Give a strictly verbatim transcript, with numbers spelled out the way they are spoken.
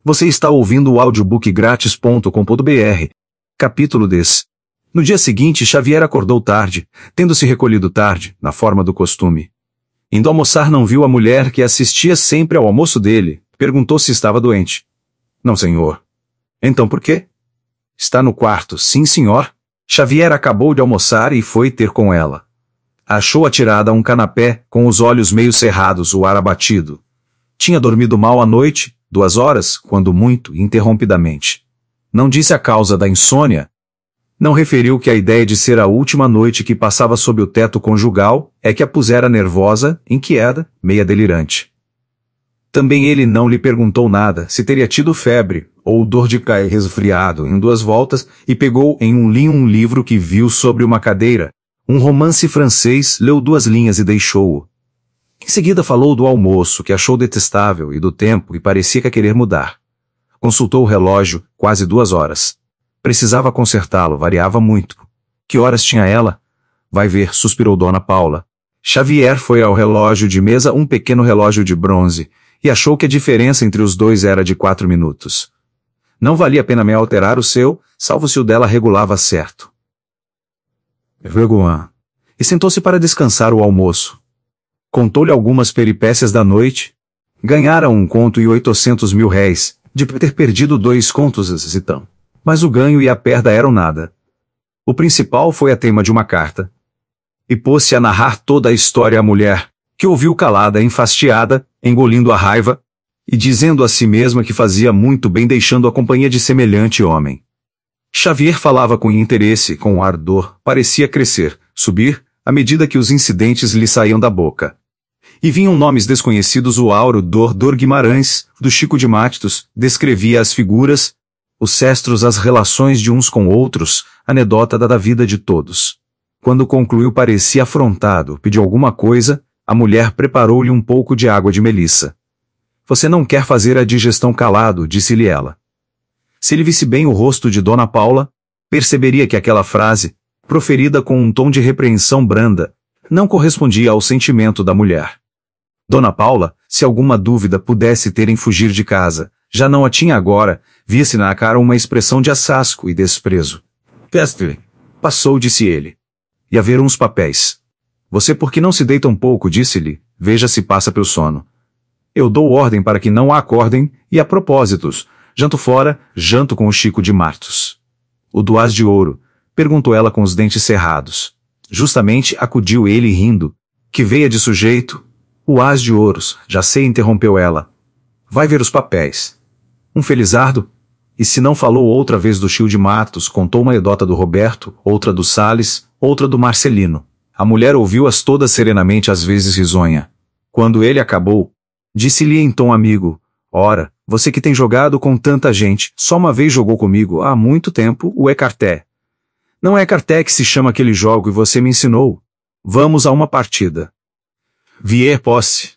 Você está ouvindo o audiobook grátis ponto com ponto br. Capítulo dez. No dia seguinte, Xavier acordou tarde, tendo se recolhido tarde, na forma do costume. Indo almoçar, não viu a mulher que assistia sempre ao almoço dele. Perguntou se estava doente. Não, senhor. Então por quê? Está no quarto. Sim, senhor. Xavier acabou de almoçar e foi ter com ela. Achou atirada a um canapé, com os olhos meio cerrados, o ar abatido. Tinha dormido mal à noite, duas horas, quando muito, interrompidamente. Não disse a causa da insônia. Não referiu que a ideia de ser a última noite que passava sob o teto conjugal é que a pusera nervosa, inquieta, meia delirante. Também ele não lhe perguntou nada, se teria tido febre, ou dor de cair resfriado em duas voltas, e pegou em um linho um livro que viu sobre uma cadeira, um romance francês, leu duas linhas e deixou-o. Em seguida falou do almoço, que achou detestável, e do tempo, e parecia que a querer mudar. Consultou o relógio, quase duas horas. Precisava consertá-lo, variava muito. Que horas tinha ela? Vai ver, suspirou Dona Paula. Xavier foi ao relógio de mesa, um pequeno relógio de bronze, e achou que a diferença entre os dois era de quatro minutos. Não valia a pena me alterar o seu, salvo se o dela regulava certo. Vergonha. E sentou-se para descansar o almoço. Contou-lhe algumas peripécias da noite. Ganhara um conto e oitocentos mil réis, de ter perdido dois contos então. Mas o ganho e a perda eram nada. O principal foi a teima de uma carta. E pôs-se a narrar toda a história à mulher, que ouviu calada, enfastiada, engolindo a raiva, e dizendo a si mesma que fazia muito bem deixando a companhia de semelhante homem. Xavier falava com interesse, com ardor, parecia crescer, subir, à medida que os incidentes lhe saíam da boca. E vinham nomes desconhecidos: o Auro Dor Dor Guimarães, do Chico de Mátitos, descrevia as figuras, os cestros, as relações de uns com outros, anedota da vida de todos. Quando concluiu parecia afrontado, pediu alguma coisa, a mulher preparou-lhe um pouco de água de melissa. Você não quer fazer a digestão calado, disse-lhe ela. Se ele visse bem o rosto de Dona Paula, perceberia que aquela frase, proferida com um tom de repreensão branda, não correspondia ao sentimento da mulher. Dona Paula, se alguma dúvida pudesse ter em fugir de casa, já não a tinha agora, via-se na cara uma expressão de assasco e desprezo. Peste, passou, disse ele. E haveram uns papéis. Você por que não se deita um pouco, disse-lhe, veja se passa pelo sono. Eu dou ordem para que não a acordem, e a propósitos, janto fora, janto com o Chico de Martos. O do As de Ouro, perguntou ela com os dentes cerrados. Justamente acudiu ele rindo. Que veia de sujeito? O As de Ouros, já sei, interrompeu ela. Vai ver os papéis. Um felizardo? E se não falou outra vez do Chico de Matos, contou uma anedota do Roberto, outra do Salles, outra do Marcelino. A mulher ouviu-as todas serenamente, às vezes risonha. Quando ele acabou, disse-lhe em tom amigo, ora, você que tem jogado com tanta gente, só uma vez jogou comigo, há muito tempo, o écarté. Não é écarté que se chama aquele jogo e você me ensinou. Vamos a uma partida. Vier posse.